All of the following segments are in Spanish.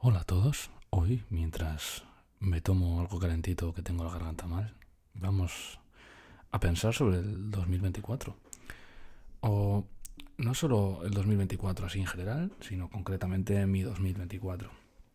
Hola a todos. Hoy, mientras me tomo algo calentito que tengo la garganta mal, vamos a pensar sobre el 2024. O no solo el 2024 así en general, sino concretamente mi 2024.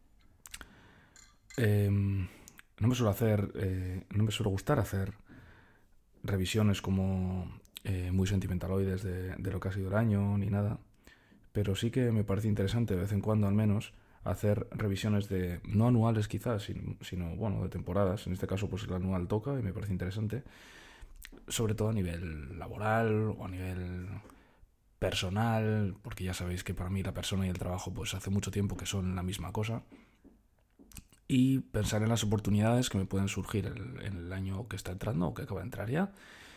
No me suele gustar hacer revisiones como muy sentimentaloides de lo que ha sido el año ni nada, pero sí que me parece interesante de vez en cuando al menos hacer revisiones de, no anuales quizás, sino bueno, de temporadas. En este caso pues el anual toca y me parece interesante, sobre todo a nivel laboral o a nivel personal, porque ya sabéis que para mí la persona y el trabajo pues hace mucho tiempo que son la misma cosa, y pensar en las oportunidades que me pueden surgir en el año que está entrando o que acaba de entrar ya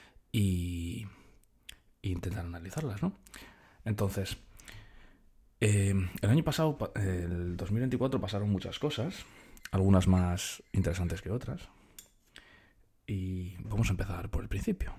y intentar analizarlas, ¿no? Entonces, el año pasado, el 2024, pasaron muchas cosas, algunas más interesantes que otras. Y vamos a empezar por el principio.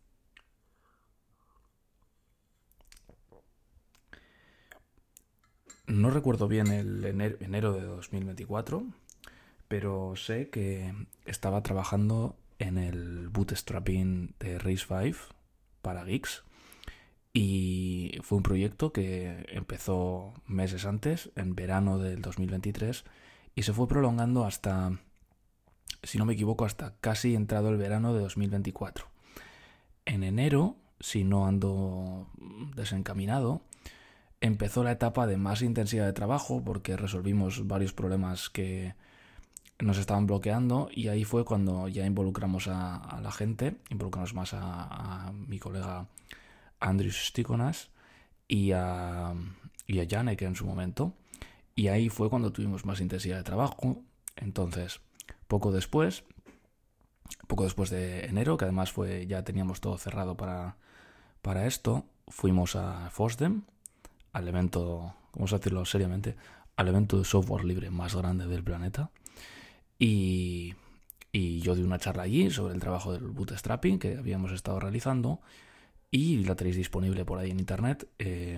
No recuerdo bien el enero de 2024, pero sé que estaba trabajando en el bootstrapping de Race 5 para Geeks. Y fue un proyecto que empezó meses antes, en verano del 2023, y se fue prolongando hasta, si no me equivoco, hasta casi entrado el verano de 2024. En enero, si no ando desencaminado, empezó la etapa de más intensidad de trabajo porque resolvimos varios problemas que nos estaban bloqueando, y ahí fue cuando ya involucramos a la gente, involucramos más a mi colega Andrius Stikonas y a Janek en su momento, y ahí fue cuando tuvimos más intensidad de trabajo. Entonces, poco después, poco después de enero, que además fue ya teníamos todo cerrado para esto, fuimos a FOSDEM, al evento, vamos a decirlo seriamente, al evento de software libre más grande del planeta. Y, y yo di una charla allí sobre el trabajo del bootstrapping que habíamos estado realizando, y la tenéis disponible por ahí en internet.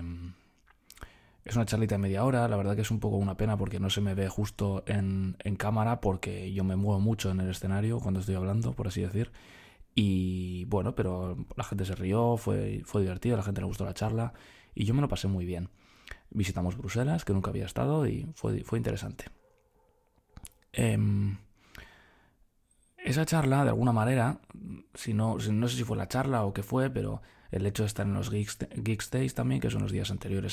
Es una charlita de media hora, la verdad que es un poco una pena porque no se me ve justo en cámara, porque yo me muevo mucho en el escenario cuando estoy hablando, por así decir. Y bueno, pero la gente se rió, fue divertido, a la gente le gustó la charla y yo me lo pasé muy bien. Visitamos Bruselas, que nunca había estado, y fue interesante. Eh, Esa charla, de alguna manera, no sé si fue la charla o qué fue, pero el hecho de estar en los Geeks Days también, que son los días anteriores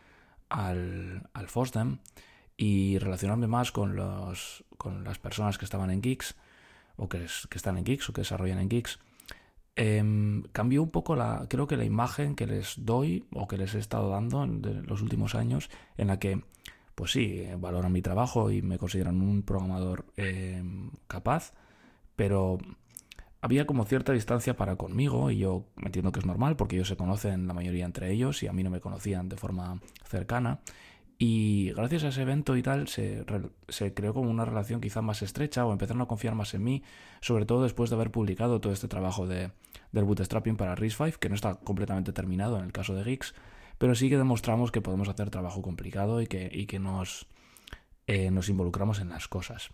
al FOSDEM, y relacionarme más con las personas que estaban en Geeks, o que están en Geeks, o que desarrollan en Geeks, cambió un poco creo que la imagen que les doy, o que les he estado dando en los últimos años, en la que, pues sí, valoran mi trabajo y me consideran un programador capaz, pero había como cierta distancia para conmigo, y yo entiendo que es normal porque ellos se conocen la mayoría entre ellos y a mí no me conocían de forma cercana. Y gracias a ese evento y tal se creó como una relación quizá más estrecha, o empezaron a confiar más en mí, sobre todo después de haber publicado todo este trabajo del bootstrapping para RIS5, que no está completamente terminado en el caso de Geeks, pero sí que demostramos que podemos hacer trabajo complicado y que nos involucramos en las cosas.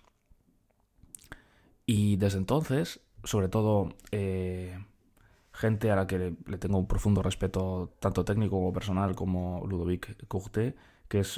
Y desde entonces, sobre todo gente a la que le tengo un profundo respeto, tanto técnico como personal, como Ludovic Courtet, que es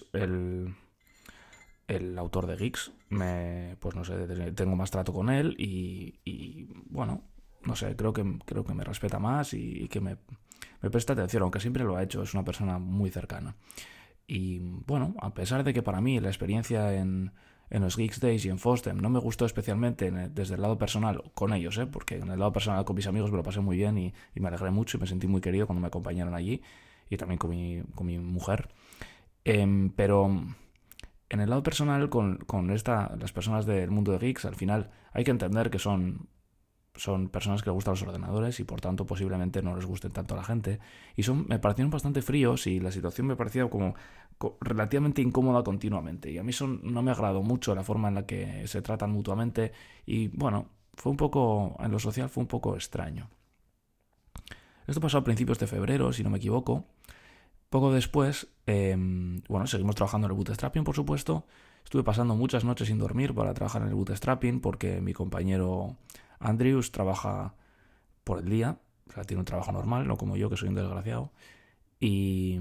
el autor de Geeks, pues no sé, tengo más trato con él y bueno, no sé, creo que me respeta más y que me presta atención, aunque siempre lo ha hecho, es una persona muy cercana. Y bueno, a pesar de que para mí la experiencia en los Geeks Days y en FOSDEM no me gustó especialmente desde el lado personal con ellos, porque en el lado personal con mis amigos me lo pasé muy bien y me alegré mucho y me sentí muy querido cuando me acompañaron allí, y también con mi mujer. Pero en el lado personal con las personas del mundo de Geeks, al final hay que entender que son personas que les gustan los ordenadores y por tanto posiblemente no les gusten tanto a la gente, y me parecieron bastante fríos, y la situación me parecía como relativamente incómoda continuamente, y a mí eso no me agradó mucho la forma en la que se tratan mutuamente, y bueno, fue un poco, en lo social fue un poco extraño. Esto pasó a principios de febrero, si no me equivoco, Poco después, bueno, seguimos trabajando en el bootstrapping, por supuesto. Estuve pasando muchas noches sin dormir para trabajar en el bootstrapping porque mi compañero Andrews trabaja por el día, o sea, tiene un trabajo normal, no como yo, que soy un desgraciado. Y,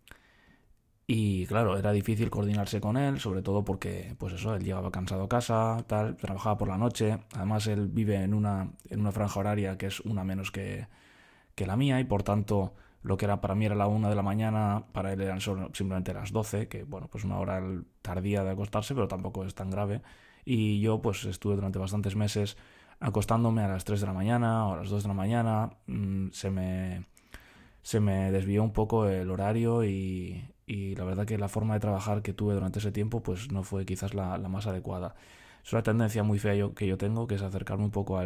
y claro, era difícil coordinarse con él, sobre todo porque, pues eso, él llegaba cansado a casa, tal, trabajaba por la noche. Además, él vive en una franja horaria que es una menos que la mía y por tanto lo que era para mí era la 1 de la mañana, para él eran solo, simplemente las 12, que bueno, pues una hora tardía de acostarse, pero tampoco es tan grave. Y yo pues estuve durante bastantes meses acostándome a las 3 de la mañana o a las 2 de la mañana. Se me desvió un poco el horario y la verdad que la forma de trabajar que tuve durante ese tiempo pues no fue quizás la más adecuada. Es una tendencia muy fea que yo tengo, que es acercarme un poco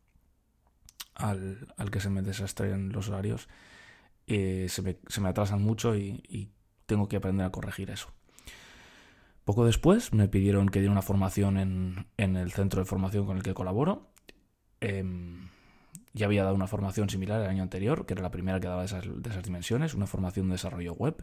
al que se me desastren los horarios. Se me atrasan mucho y tengo que aprender a corregir eso. Poco después me pidieron que diera una formación en el centro de formación con el que colaboro. Ya había dado una formación similar el año anterior, que era la primera que daba de esas dimensiones, una formación de desarrollo web,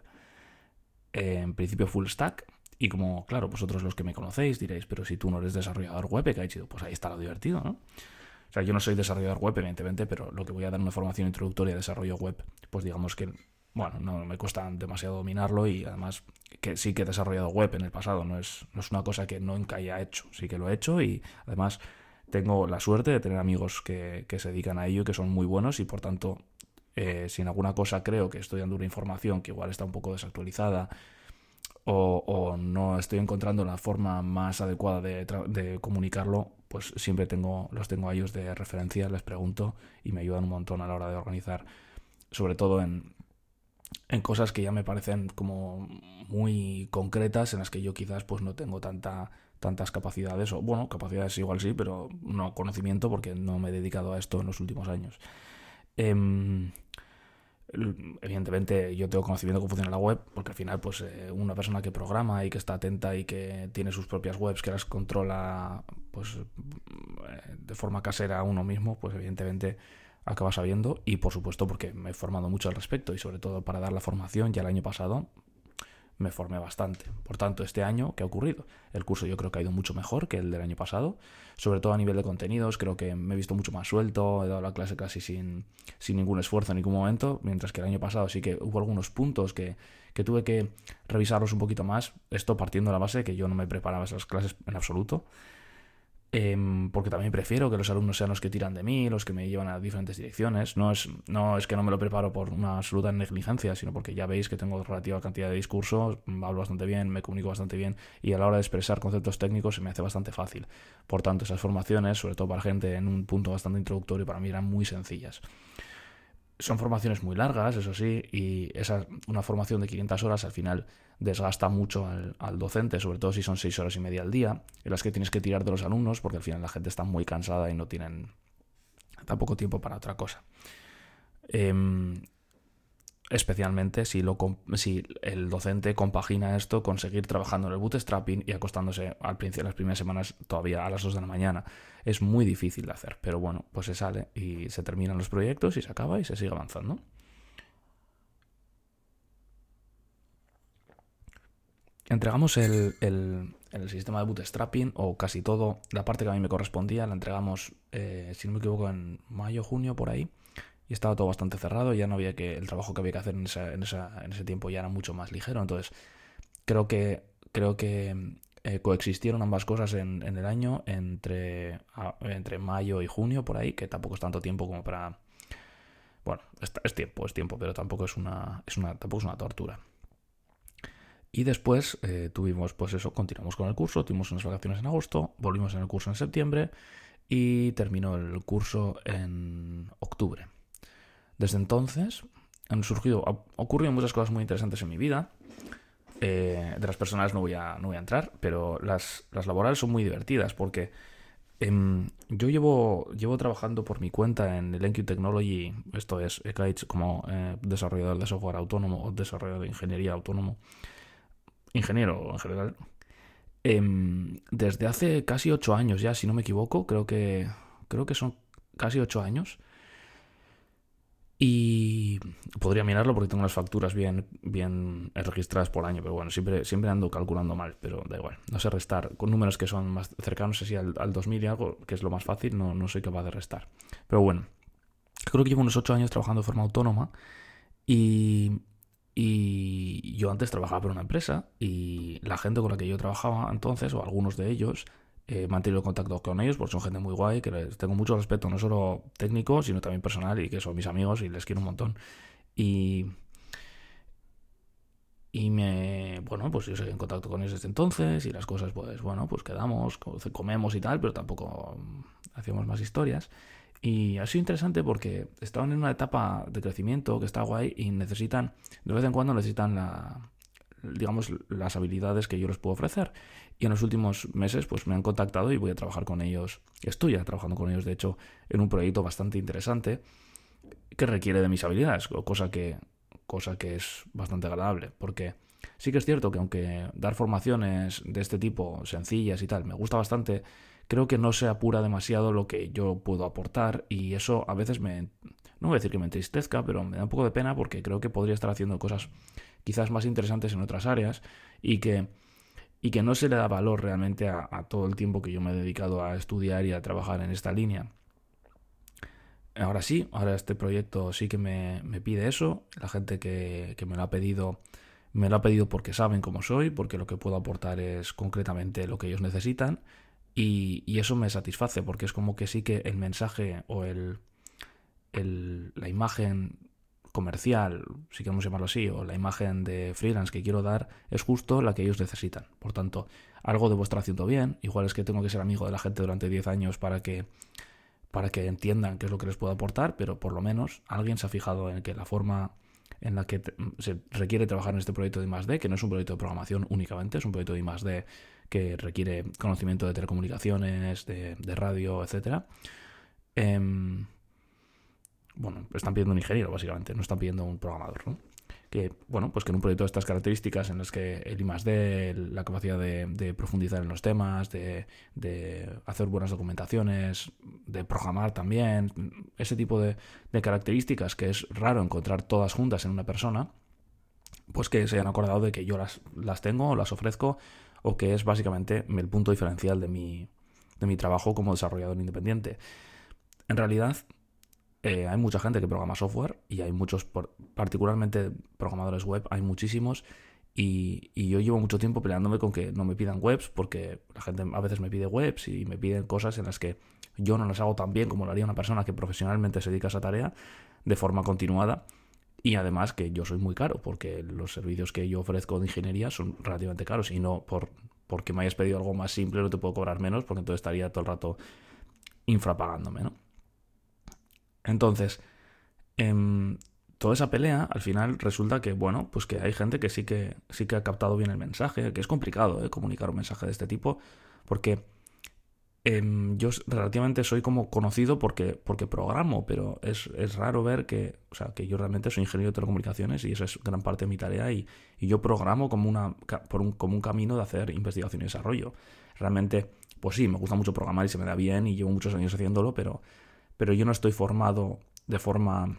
en principio full stack. Y como, claro, vosotros los que me conocéis diréis, pero si tú no eres desarrollador web, ¿qué ha hecho? Pues ahí está lo divertido, ¿no? O sea, yo no soy desarrollador web, evidentemente, pero lo que voy a dar una formación introductoria de desarrollo web, pues digamos que, bueno, no me cuesta demasiado dominarlo y además que sí que he desarrollado web en el pasado, no es una cosa que nunca haya hecho, sí que lo he hecho y además tengo la suerte de tener amigos que se dedican a ello y que son muy buenos y por tanto, si en alguna cosa creo que estoy dando una información que igual está un poco desactualizada o no estoy encontrando la forma más adecuada de comunicarlo, pues siempre los tengo a ellos de referencia, les pregunto y me ayudan un montón a la hora de organizar, sobre todo en cosas que ya me parecen como muy concretas, en las que yo quizás pues no tengo tantas capacidades, o bueno, capacidades igual sí, pero no conocimiento porque no me he dedicado a esto en los últimos años. Em, Evidentemente yo tengo conocimiento de cómo funciona la web, porque al final pues una persona que programa y que está atenta y que tiene sus propias webs, que las controla pues de forma casera uno mismo, pues evidentemente acaba sabiendo y por supuesto porque me he formado mucho al respecto y sobre todo para dar la formación ya el año pasado me formé bastante. Por tanto, este año, ¿qué ha ocurrido? El curso yo creo que ha ido mucho mejor que el del año pasado, sobre todo a nivel de contenidos, creo que me he visto mucho más suelto, he dado la clase casi sin ningún esfuerzo en ningún momento, mientras que el año pasado sí que hubo algunos puntos que tuve que revisarlos un poquito más, esto partiendo de la base que yo no me preparaba esas clases en absoluto. Porque también prefiero que los alumnos sean los que tiran de mí, los que me llevan a diferentes direcciones. No es que no me lo preparo por una absoluta negligencia, sino porque ya veis que tengo relativa cantidad de discursos, hablo bastante bien, me comunico bastante bien y a la hora de expresar conceptos técnicos se me hace bastante fácil. Por tanto, esas formaciones, sobre todo para gente en un punto bastante introductorio, para mí eran muy sencillas. Son formaciones muy largas, eso sí, y una formación de 500 horas al final desgasta mucho al docente, sobre todo si son 6 horas y media al día, en las que tienes que tirar de los alumnos, porque al final la gente está muy cansada y no tienen tampoco tiempo para otra cosa. Especialmente si el docente compagina esto con seguir trabajando en el bootstrapping y acostándose al principio, las primeras semanas todavía a las 2 de la mañana. Es muy difícil de hacer, pero bueno, pues se sale y se terminan los proyectos y se acaba y se sigue avanzando. Entregamos el sistema de bootstrapping, o casi todo, la parte que a mí me correspondía, la entregamos, si no me equivoco, en mayo, junio, por ahí. Y estaba todo bastante cerrado, ya no había el trabajo que había que hacer en ese tiempo ya era mucho más ligero. Entonces, creo que coexistieron ambas cosas en el año entre mayo y junio, por ahí, que tampoco es tanto tiempo como para. Bueno, es tiempo, pero tampoco tampoco es una tortura. Y después tuvimos, pues eso, continuamos con el curso, tuvimos unas vacaciones en agosto, volvimos en el curso en septiembre y terminó el curso en octubre. Desde entonces han ocurrido muchas cosas muy interesantes en mi vida. De las personales no voy a entrar, pero las laborales son muy divertidas porque yo llevo trabajando por mi cuenta en el Enqueue Technology, esto es Ekaich, como desarrollador de software autónomo o desarrollador de ingeniería autónomo, ingeniero en general, desde hace casi 8 años ya, si no me equivoco, creo que son casi 8 años. Y podría mirarlo porque tengo las facturas bien registradas por año, pero bueno, siempre ando calculando mal, pero da igual. No sé restar con números que son más cercanos así al 2000 y algo, que es lo más fácil, no soy capaz de restar. Pero bueno, creo que llevo unos 8 años trabajando de forma autónoma y, y yo antes trabajaba por una empresa y la gente con la que yo trabajaba entonces, o algunos de ellos, he mantenido contacto con ellos porque son gente muy guay, que les tengo mucho respeto, no solo técnico, sino también personal y que son mis amigos y les quiero un montón. Y, bueno, pues yo seguí en contacto con ellos desde entonces y las cosas, pues bueno, pues quedamos, comemos y tal, pero tampoco hacíamos más historias. Y ha sido interesante porque estaban en una etapa de crecimiento que está guay y necesitan, de vez en cuando necesitan digamos, las habilidades que yo les puedo ofrecer. Y en los últimos meses, pues me han contactado y voy a trabajar con ellos. Estoy ya trabajando con ellos, de hecho, en un proyecto bastante interesante que requiere de mis habilidades, cosa que es bastante agradable, porque sí que es cierto que aunque dar formaciones de este tipo sencillas y tal me gusta bastante, creo que no se apura demasiado lo que yo puedo aportar y eso a veces no voy a decir que me entristezca, pero me da un poco de pena porque creo que podría estar haciendo cosas quizás más interesantes en otras áreas y que no se le da valor realmente a todo el tiempo que yo me he dedicado a estudiar y a trabajar en esta línea. Ahora sí, ahora este proyecto sí que me pide eso. La gente que me lo ha pedido porque saben cómo soy, porque lo que puedo aportar es concretamente lo que ellos necesitan. Y eso me satisface, porque es como que sí que el mensaje o la imagen comercial, si queremos llamarlo así, o la imagen de freelance que quiero dar es justo la que ellos necesitan. Por tanto, algo debo estar haciendo bien. Igual es que tengo que ser amigo de la gente durante 10 años para que entiendan qué es lo que les puedo aportar, pero por lo menos alguien se ha fijado en que la forma en la que se requiere trabajar en este proyecto de I+D, que no es un proyecto de programación únicamente, es un proyecto de I+D que requiere conocimiento de telecomunicaciones, de radio, etcétera. Bueno, están pidiendo un ingeniero, básicamente, no están pidiendo un programador, ¿no? Que, bueno, pues que en un proyecto de estas características en las que el I+D, la capacidad de profundizar en los temas, de hacer buenas documentaciones, de programar también, ese tipo de características que es raro encontrar todas juntas en una persona, pues que se hayan acordado de que yo las tengo o las ofrezco o que es básicamente el punto diferencial de mi trabajo como desarrollador independiente. En realidad, hay mucha gente que programa software y hay muchos, particularmente programadores web, hay muchísimos. Y yo llevo mucho tiempo peleándome con que no me pidan webs porque la gente a veces me pide webs y me piden cosas en las que yo no las hago tan bien como lo haría una persona que profesionalmente se dedica a esa tarea de forma continuada. Y además que yo soy muy caro porque los servicios que yo ofrezco de ingeniería son relativamente caros y no porque me hayas pedido algo más simple no te puedo cobrar menos porque entonces estaría todo el rato infrapagándome, ¿no? Entonces, toda esa pelea, al final resulta que, bueno, pues que hay gente que sí que ha captado bien el mensaje, que es complicado, comunicar un mensaje de este tipo, porque yo relativamente soy como conocido porque programo, pero es raro ver que, o sea, que yo realmente soy ingeniero de telecomunicaciones y eso es gran parte de mi tarea y yo programo como como un camino de hacer investigación y desarrollo. Realmente, pues sí, me gusta mucho programar y se me da bien y llevo muchos años haciéndolo, pero yo no estoy formado de forma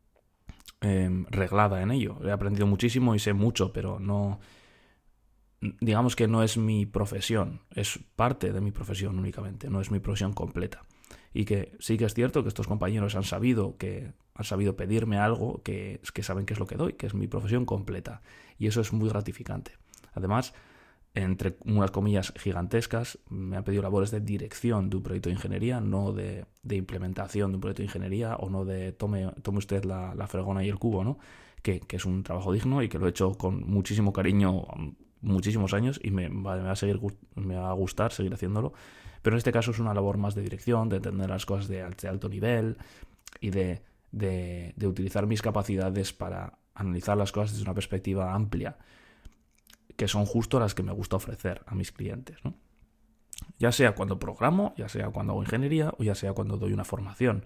reglada en ello. He aprendido muchísimo y sé mucho, pero no, digamos que no es mi profesión, es parte de mi profesión únicamente, no es mi profesión completa. Y que sí que es cierto que estos compañeros han sabido pedirme algo que saben que es lo que doy, que es mi profesión completa. Y eso es muy gratificante. Además, entre unas comillas gigantescas, me han pedido labores de dirección de un proyecto de ingeniería, no de implementación de un proyecto de ingeniería o no de tome usted la fregona y el cubo, ¿no? Que es un trabajo digno y que lo he hecho con muchísimo cariño muchísimos años y me va a gustar seguir haciéndolo. Pero en este caso es una labor más de dirección, de entender las cosas de alto nivel y de utilizar mis capacidades para analizar las cosas desde una perspectiva amplia, que son justo las que me gusta ofrecer a mis clientes, ¿no? Ya sea cuando programo, ya sea cuando hago ingeniería o ya sea cuando doy una formación.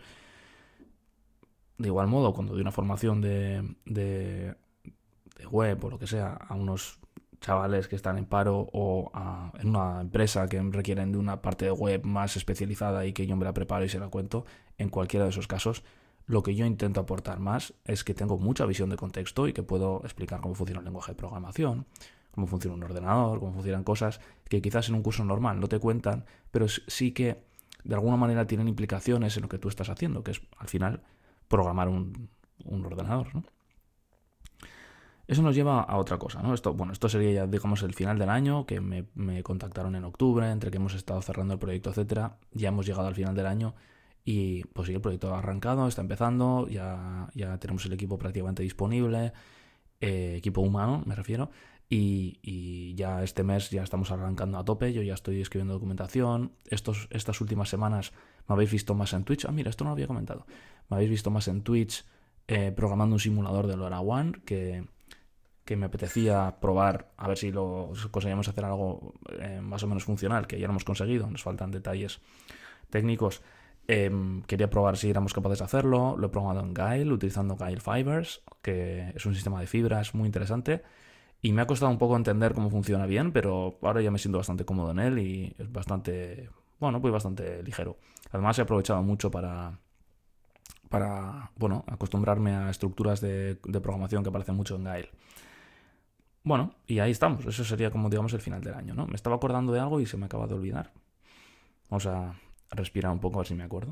De igual modo, cuando doy una formación de web o lo que sea a unos chavales que están en paro o en una empresa que requieren de una parte de web más especializada y que yo me la preparo y se la cuento, en cualquiera de esos casos lo que yo intento aportar más es que tengo mucha visión de contexto y que puedo explicar cómo funciona el lenguaje de programación, cómo funciona un ordenador, cómo funcionan cosas que quizás en un curso normal no te cuentan, pero sí que de alguna manera tienen implicaciones en lo que tú estás haciendo, que es al final programar un ordenador, ¿no? Eso nos lleva a otra cosa, ¿no? Esto sería ya, digamos, el final del año, que me contactaron en octubre, entre que hemos estado cerrando el proyecto, etcétera. Ya hemos llegado al final del año y pues sí, el proyecto ha arrancado, está empezando, ya tenemos el equipo prácticamente disponible, equipo humano me refiero, y ya este mes ya estamos arrancando a tope, yo ya estoy escribiendo documentación. Estas últimas semanas me habéis visto más en Twitch. Mira, esto no lo había comentado. Me habéis visto más en Twitch programando un simulador de LoRaWAN que me apetecía probar, a ver si conseguíamos hacer algo más o menos funcional, que ya lo hemos conseguido, nos faltan detalles técnicos. Quería probar si éramos capaces de hacerlo. Lo he probado en Guile, utilizando Guile Fibers, que es un sistema de fibras muy interesante, y me ha costado un poco entender cómo funciona bien, pero ahora ya me siento bastante cómodo en él y es bastante, bueno, pues bastante ligero. Además he aprovechado mucho para acostumbrarme a estructuras de programación que aparecen mucho en Guile. Bueno, y ahí estamos. Eso sería como, digamos, el final del año, ¿no? Me estaba acordando de algo y se me acaba de olvidar. Vamos a respirar un poco a ver si me acuerdo.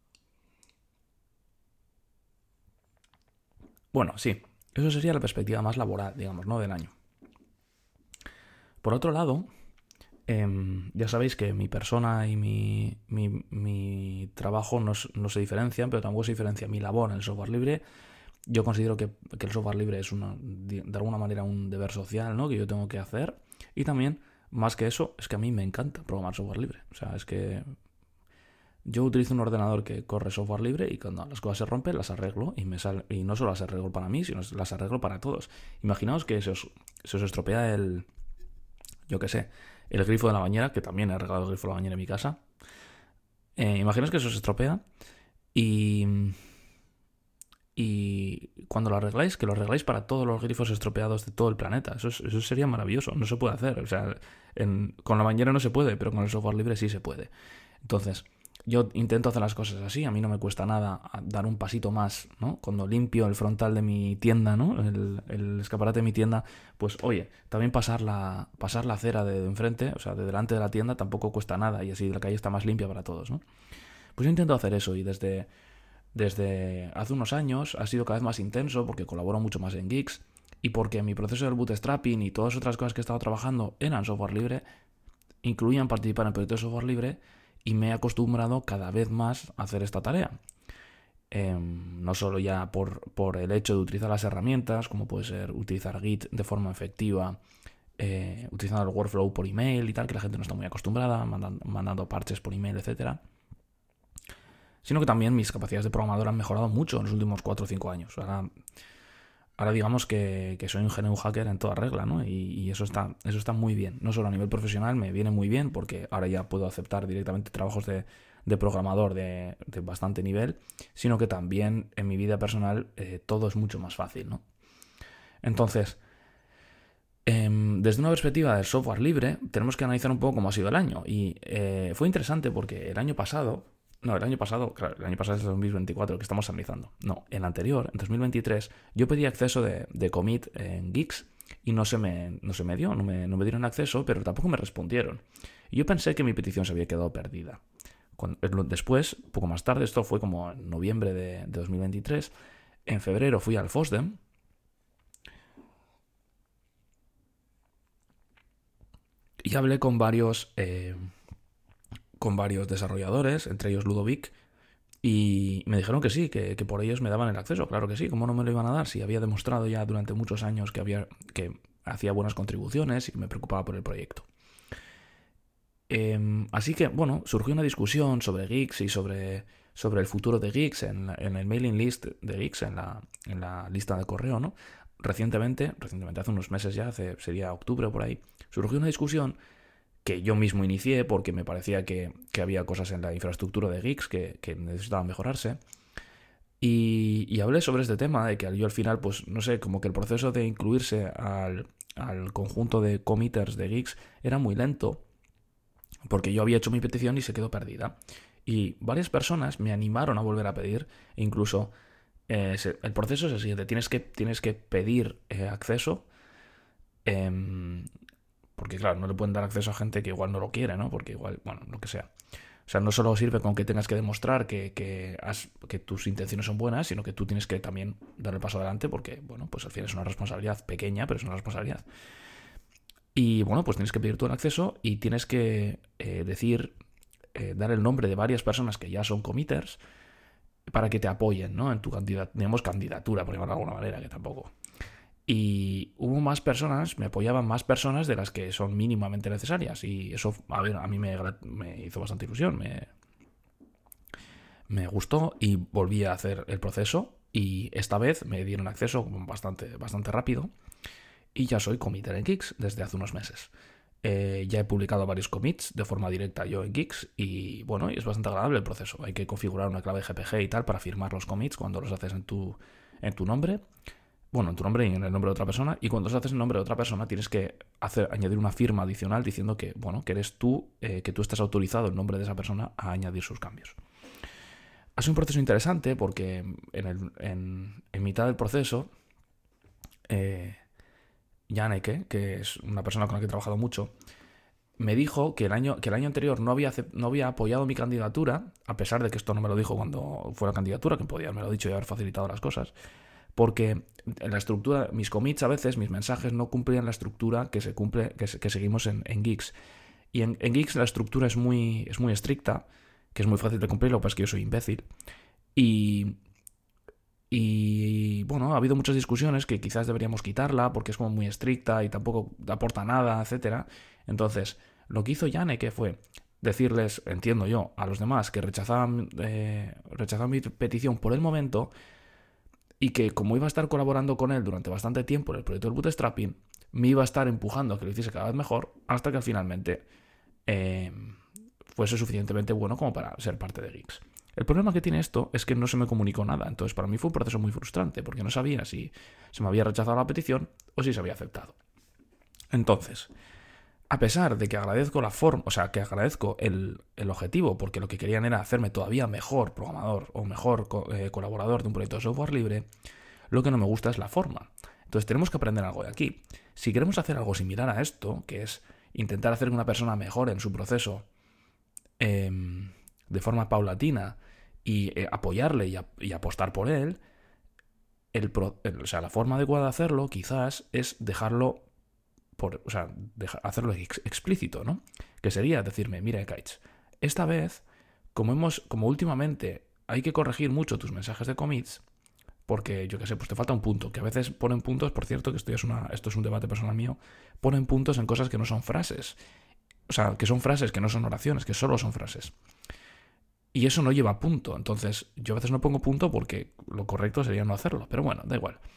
Bueno, sí. Eso sería la perspectiva más laboral, digamos, ¿no? Del año. Por otro lado, ya sabéis que mi persona y mi trabajo no se diferencian, pero tampoco se diferencia mi labor en el software libre. Yo considero que el software libre es de alguna manera un deber social, ¿no? Que yo tengo que hacer. Y también, más que eso, es que a mí me encanta programar software libre. O sea, es que yo utilizo un ordenador que corre software libre y cuando las cosas se rompen las arreglo y no solo las arreglo para mí, sino las arreglo para todos. Imaginaos que se os estropea yo qué sé, el grifo de la bañera, que también he arreglado el grifo de la bañera en mi casa. Imaginaos que se os estropea y cuando lo arregláis, que lo arregláis para todos los grifos estropeados de todo el planeta. Eso sería maravilloso. No se puede hacer. O sea, con la bañera no se puede, pero con el software libre sí se puede. Entonces, yo intento hacer las cosas así. A mí no me cuesta nada dar un pasito más, ¿no? Cuando limpio el frontal de mi tienda, ¿no? El escaparate de mi tienda, pues oye, también pasar la acera de enfrente, o sea, de delante de la tienda, tampoco cuesta nada y así la calle está más limpia para todos, ¿no? Pues yo intento hacer eso y desde hace unos años ha sido cada vez más intenso porque colaboro mucho más en Geeks y porque mi proceso del bootstrapping y todas otras cosas que he estado trabajando eran software libre, incluían participar en el proyecto de software libre y me he acostumbrado cada vez más a hacer esta tarea. No solo ya por el hecho de utilizar las herramientas, como puede ser utilizar Git de forma efectiva, utilizando el workflow por email y tal, que la gente no está muy acostumbrada, mandando parches por email, etcétera, sino que también mis capacidades de programador han mejorado mucho en los últimos 4 o 5 años. Ahora digamos que soy un GNU hacker en toda regla, ¿no? Y eso está muy bien. No solo a nivel profesional me viene muy bien porque ahora ya puedo aceptar directamente trabajos de programador de bastante nivel, sino que también en mi vida personal todo es mucho más fácil, ¿no? Entonces, desde una perspectiva del software libre, tenemos que analizar un poco cómo ha sido el año. Y fue interesante porque el año pasado, claro, el año pasado es el 2024 que estamos analizando. No, el anterior, en 2023, yo pedí acceso de commit en Geeks y no se me dio, no me dieron acceso, pero tampoco me respondieron. Y yo pensé que mi petición se había quedado perdida. Después, poco más tarde, esto fue como en noviembre de 2023, en febrero fui al FOSDEM y hablé con varios desarrolladores, entre ellos Ludovic, y me dijeron que sí, que por ellos me daban el acceso. Claro que sí, ¿cómo no me lo iban a dar? Si había demostrado ya durante muchos años que hacía buenas contribuciones y que me preocupaba por el proyecto. Así que, bueno, surgió una discusión sobre Geeks y sobre el futuro de Geeks en el mailing list de Geeks, en la lista de correo, ¿no? Recientemente, hace unos meses ya, sería octubre o por ahí, surgió una discusión que yo mismo inicié porque me parecía que había cosas en la infraestructura de Geeks que necesitaban mejorarse. Y hablé sobre este tema, de que yo al final, pues no sé, como que el proceso de incluirse al conjunto de committers de Geeks era muy lento, porque yo había hecho mi petición y se quedó perdida. Y varias personas me animaron a volver a pedir, e incluso El proceso es el siguiente. Tienes que pedir acceso. em, Porque, claro, no le pueden dar acceso a gente que igual no lo quiere, ¿no? Porque igual, bueno, lo que sea. O sea, no solo sirve con que tengas que demostrar que tus intenciones son buenas, sino que tú tienes que también dar el paso adelante porque, bueno, pues al final es una responsabilidad pequeña, pero es una responsabilidad. Y, bueno, pues tienes que pedir tú el acceso y tienes que dar el nombre de varias personas que ya son committers para que te apoyen, ¿no? En tu candidatura, por llamarlo de alguna manera, que tampoco. Y hubo más personas, me apoyaban más personas de las que son mínimamente necesarias. Y eso, a ver, a mí me hizo bastante ilusión, me gustó y volví a hacer el proceso. Y esta vez me dieron acceso bastante rápido. Y ya soy committer en Geeks desde hace unos meses. Ya he publicado varios commits de forma directa yo en Geeks y bueno, es bastante agradable el proceso. Hay que configurar una clave GPG y tal para firmar los commits cuando los haces en tu nombre. Bueno, en tu nombre y en el nombre de otra persona. Y cuando los haces en nombre de otra persona tienes que añadir una firma adicional diciendo que, bueno, que eres tú, que tú estás autorizado en nombre de esa persona a añadir sus cambios. Ha sido un proceso interesante porque en mitad del proceso, eh, Janneke, que es una persona con la que he trabajado mucho, me dijo que el año anterior no había apoyado mi candidatura, a pesar de que esto no me lo dijo cuando fue la candidatura, que podía haberme lo dicho y haber facilitado las cosas, porque en la estructura, mis commits a veces, mis mensajes no cumplían la estructura que seguimos en Geeks. Y en Geeks la estructura es muy estricta, que es muy fácil de cumplir, lo que pasa es que yo soy imbécil. Y, bueno, ha habido muchas discusiones que quizás deberíamos quitarla porque es como muy estricta y tampoco aporta nada, etcétera. Entonces, lo que hizo Janneke fue decirles, entiendo yo, a los demás que rechazaban mi petición por el momento y que como iba a estar colaborando con él durante bastante tiempo en el proyecto del bootstrapping, me iba a estar empujando a que lo hiciese cada vez mejor hasta que finalmente eh, fuese suficientemente bueno como para ser parte de Geeks. El problema que tiene esto es que no se me comunicó nada, entonces para mí fue un proceso muy frustrante porque no sabía si se me había rechazado la petición o si se había aceptado. Entonces, a pesar de que agradezco la forma, o sea, que agradezco el objetivo, porque lo que querían era hacerme todavía mejor programador o mejor colaborador de un proyecto de software libre, lo que no me gusta es la forma. Entonces tenemos que aprender algo de aquí. Si queremos hacer algo similar a esto, que es intentar hacer que una persona mejore en su proceso de forma paulatina y apoyarle y apostar por él, o sea, la forma adecuada de hacerlo quizás es dejarlo o sea, hacerlo explícito, ¿no? Que sería decirme, mira, Kites, esta vez, como últimamente hay que corregir mucho tus mensajes de commits, porque yo qué sé, pues te falta un punto, que a veces ponen puntos, por cierto, que esto es un debate personal mío, ponen puntos en cosas que no son frases. O sea, que son frases, que no son oraciones, que solo son frases. Y eso no lleva punto. Entonces, yo a veces no pongo punto porque lo correcto sería no hacerlo. Pero bueno, da igual.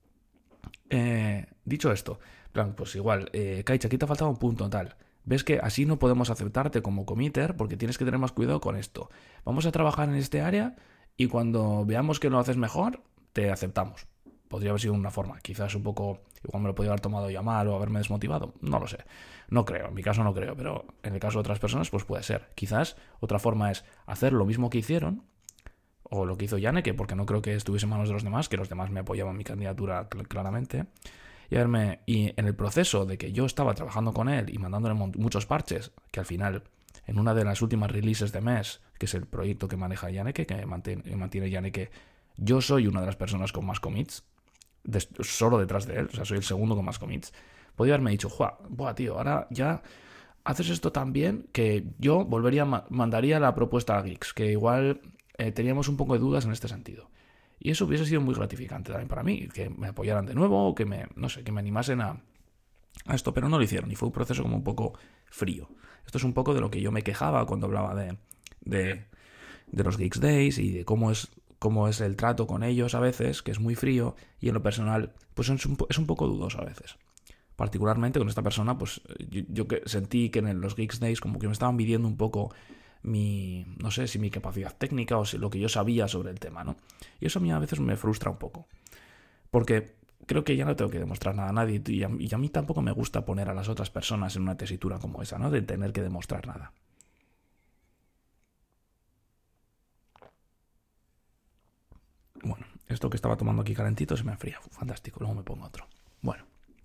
Dicho esto, pues igual, Kaicha, aquí te ha faltado un punto tal. Ves que así no podemos aceptarte como committer porque tienes que tener más cuidado con esto. Vamos a trabajar en este área y cuando veamos que lo haces mejor, te aceptamos. Podría haber sido una forma, quizás un poco, igual me lo podría haber tomado ya mal o haberme desmotivado, no lo sé. No creo, en mi caso no creo, pero en el caso de otras personas pues puede ser. Quizás otra forma es hacer lo mismo que hicieron, o lo que hizo Janneke, porque no creo que estuviese en manos de los demás, que los demás me apoyaban mi candidatura claramente. Y en el proceso de que yo estaba trabajando con él y mandándole muchos parches, que al final, en una de las últimas releases de mes, que es el proyecto que maneja Janneke, que mantiene Janneke, yo soy una de las personas con más commits, solo detrás de él, o sea, soy el segundo con más commits. Podría haberme dicho, buah, tío, ahora ya haces esto tan bien que yo mandaría la propuesta a Geeks, que igual teníamos un poco de dudas en este sentido. Y eso hubiese sido muy gratificante también para mí, que me apoyaran de nuevo o que que me animasen a esto, pero no lo hicieron y fue un proceso como un poco frío. Esto es un poco de lo que yo me quejaba cuando hablaba de los Geeks Days y de cómo es el trato con ellos a veces, que es muy frío y en lo personal pues es un poco dudoso a veces. Particularmente con esta persona, pues yo sentí que en los Geeks Days como que me estaban midiendo un poco no sé si mi capacidad técnica o si lo que yo sabía sobre el tema, ¿no? Y eso a mí a veces me frustra un poco, porque creo que ya no tengo que demostrar nada a nadie y a mí tampoco me gusta poner a las otras personas en una tesitura como esa, ¿no? De tener que demostrar nada. Bueno, esto que estaba tomando aquí calentito se me enfría. Fantástico, luego me pongo otro. Bueno.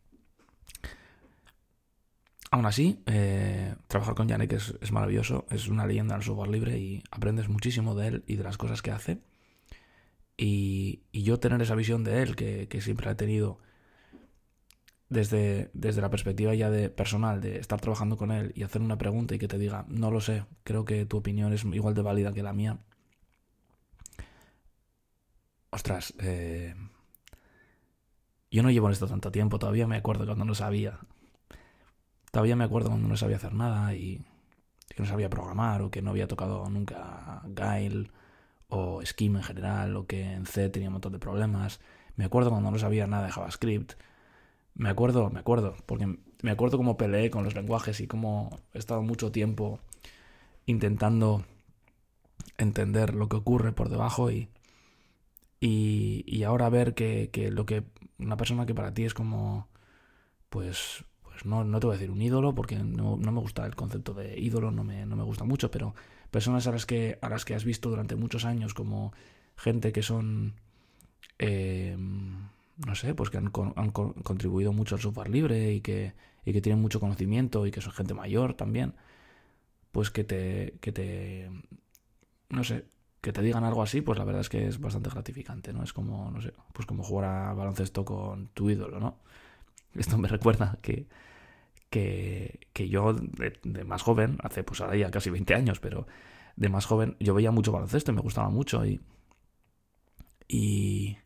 Aún así, trabajar con Yannick es maravilloso, es una leyenda del software libre y aprendes muchísimo de él y de las cosas que hace. Y yo tener esa visión de él, que siempre he tenido desde la perspectiva ya de personal, de estar trabajando con él y hacer una pregunta y que te diga, no lo sé, creo que tu opinión es igual de válida que la mía. Ostras, yo no llevo en esto tanto tiempo, todavía me acuerdo cuando no sabía. Todavía me acuerdo cuando no sabía hacer nada y que no sabía programar o que no había tocado nunca Guile o Scheme en general o que en C tenía un montón de problemas. Me acuerdo cuando no sabía nada de JavaScript. Me acuerdo, porque me acuerdo cómo peleé con los lenguajes y cómo he estado mucho tiempo intentando entender lo que ocurre por debajo y ahora ver que lo que una persona que para ti es como, pues no te voy a decir un ídolo porque no me gusta el concepto de ídolo, no me gusta mucho, pero personas a las que has visto durante muchos años como gente que son, no sé, pues que han contribuido mucho al software libre y que tienen mucho conocimiento y que son gente mayor también, pues no sé, que te digan algo así, pues la verdad es que es bastante gratificante, ¿no? Es como, no sé, pues como jugar a baloncesto con tu ídolo, ¿no? Esto me recuerda que yo de más joven, hace pues ahora ya casi 20 años, pero de más joven yo veía mucho baloncesto y me gustaba mucho y,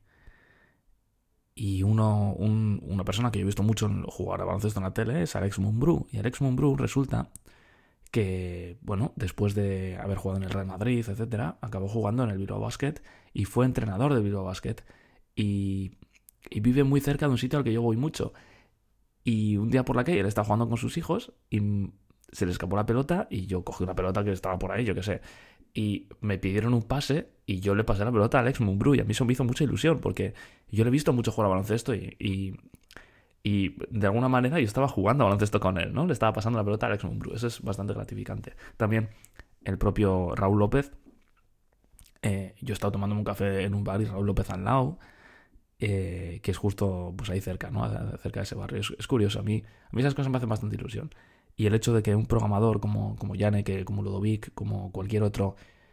una persona que yo he visto mucho jugar a baloncesto en la tele es Alex Mumbrú. Y Alex Mumbrú resulta que, bueno, después de haber jugado en el Real Madrid, etcétera, acabó jugando en el Bilbao Basket y fue entrenador del Bilbao Basket. Y, y vive muy cerca de un sitio al que yo voy mucho. Y un día por la calle él estaba jugando con sus hijos y se le escapó la pelota y yo cogí una pelota que estaba por ahí, yo qué sé. Y me pidieron un pase y yo le pasé la pelota a Alex Mumbrú y a mí eso me hizo mucha ilusión porque yo le he visto mucho jugar a baloncesto y de alguna manera yo estaba jugando a baloncesto con él, ¿no? Le estaba pasando la pelota a Alex Mumbrú. Eso es bastante gratificante. También el propio Raúl López. Yo he estado tomando un café en un bar y Raúl López al lado, que es justo pues ahí cerca, ¿no? Cerca de ese barrio. Es curioso, a mí esas cosas me hacen bastante ilusión. Y el hecho de que un programador como Yannick, como Ludovic, como cualquier otro,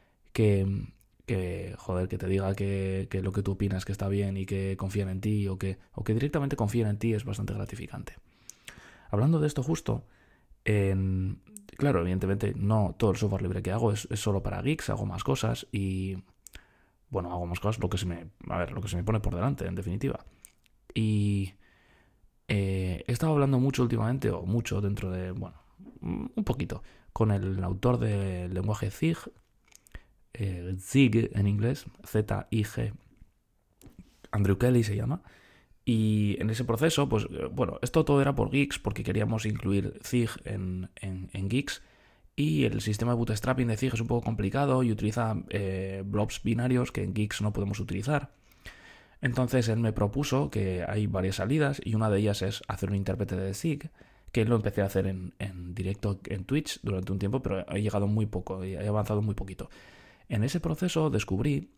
joder, que te diga que lo que tú opinas que está bien y que confían en ti o que directamente confían en ti es bastante gratificante. Hablando de esto justo, claro, evidentemente no todo el software libre que hago es solo para geeks, hago más cosas y, bueno, hago más cosas, lo que se me pone por delante, en definitiva. Y he estado hablando mucho últimamente, o mucho dentro de, bueno, un poquito, con el autor del lenguaje Zig, Zig en inglés, Z-I-G, Andrew Kelly se llama. Y en ese proceso, pues bueno, esto todo era por Geeks, porque queríamos incluir Zig en Geeks. Y el sistema de bootstrapping de Zig es un poco complicado y utiliza blobs binarios que en Geeks no podemos utilizar. Entonces él me propuso que hay varias salidas y una de ellas es hacer un intérprete de Zig, que lo empecé a hacer en directo en Twitch durante un tiempo, pero he llegado muy poco y he avanzado muy poquito. En ese proceso descubrí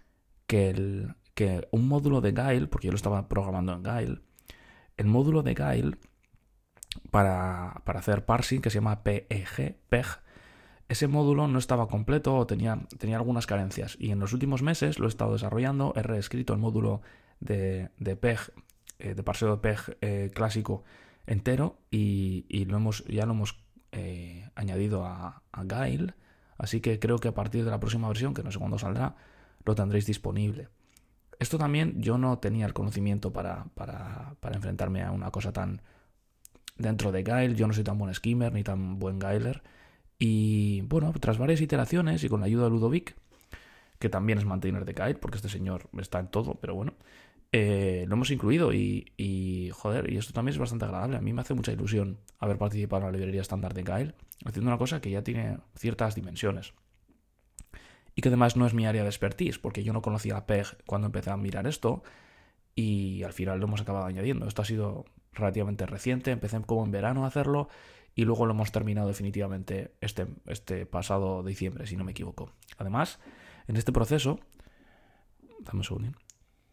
que un módulo de Guile, porque yo lo estaba programando en Guile, el módulo de Guile para hacer parsing, que se llama PEG, ese módulo no estaba completo o tenía algunas carencias. Y en los últimos meses lo he estado desarrollando, he reescrito el módulo de PEG, de parseo de PEG clásico entero y ya lo hemos añadido a Guile. Así que creo que a partir de la próxima versión, que no sé cuándo saldrá, lo tendréis disponible. Esto también yo no tenía el conocimiento para enfrentarme a una cosa tan dentro de Guile. Yo no soy tan buen skimmer ni tan buen Guiler. Y bueno, tras varias iteraciones y con la ayuda de Ludovic, que también es maintainer de Guile, porque este señor está en todo, pero bueno, lo hemos incluido joder, y esto también es bastante agradable. A mí me hace mucha ilusión haber participado en la librería estándar de Guile, haciendo una cosa que ya tiene ciertas dimensiones. Y que además no es mi área de expertise, porque yo no conocía la PEG cuando empecé a mirar esto y al final lo hemos acabado añadiendo. Esto ha sido relativamente reciente, empecé como en verano a hacerlo y luego lo hemos terminado definitivamente este pasado diciembre, si no me equivoco. Además, en este proceso, dame un segundo,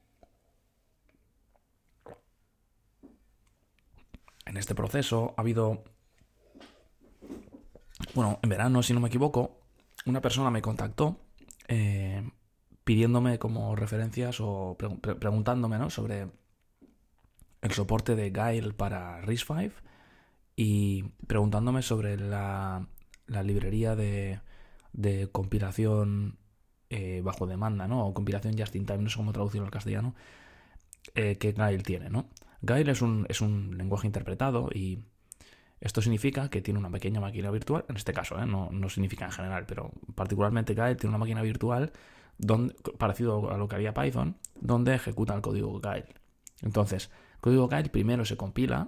En este proceso ha habido, bueno, en verano, si no me equivoco, una persona me contactó pidiéndome como referencias o preguntándome, ¿no?, sobre el soporte de Guile para RISC-V y preguntándome sobre la librería de compilación bajo demanda, ¿no? O compilación just in time, no sé cómo traducirlo al castellano, que Guile tiene, ¿no? Guile es un lenguaje interpretado y esto significa que tiene una pequeña máquina virtual, en este caso, no significa en general, pero particularmente Guile tiene una máquina virtual parecido a lo que haría Python, donde ejecuta el código Guile. Entonces, el código Guile primero se compila